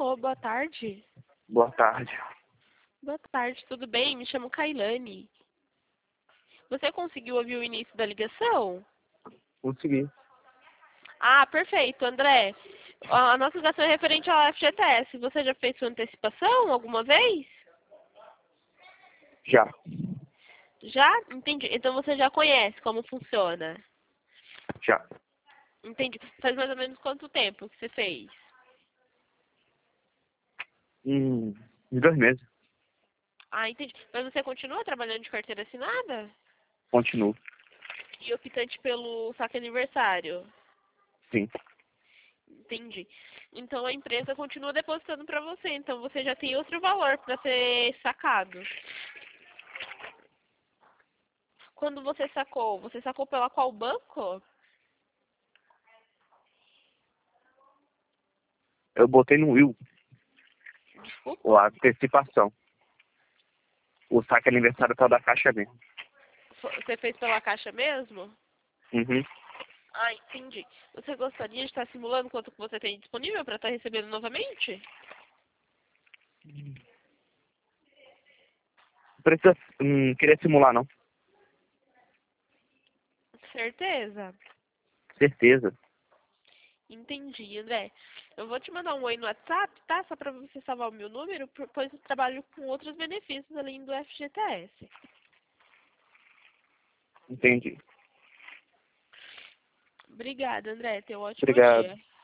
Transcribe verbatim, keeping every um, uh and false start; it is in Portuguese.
Alô, boa tarde. Boa tarde. Boa tarde, tudo bem? Me chamo Kailane. Você conseguiu ouvir o início da ligação? Consegui. Ah, perfeito, André. A nossa ligação é referente ao F G T S. Você já fez sua antecipação alguma vez? Já. Já? Entendi. Então você já conhece como funciona? Já. Entendi. Faz mais ou menos quanto tempo que você fez? Hum, em dois meses. Ah, entendi. Mas você continua trabalhando de carteira assinada? Continuo. E optante pelo saque aniversário? Sim. Entendi. Então a empresa continua depositando para você, então você já tem outro valor para ser sacado. Quando você sacou, você sacou pela qual banco? Eu botei no Will Desculpa. a antecipação. O saque aniversário tá da Caixa mesmo. Você fez pela Caixa mesmo? Uhum. Ah, entendi. Você gostaria de estar simulando quanto que você tem disponível para estar recebendo novamente? Não precisa, hum, queria simular, não. Certeza? Certeza. Entendi, André. Eu vou te mandar um oi no WhatsApp, tá? Só para você salvar o meu número, pois eu trabalho com outros benefícios além do F G T S. Entendi. Obrigada, André. Tenha um ótimo Obrigado. dia.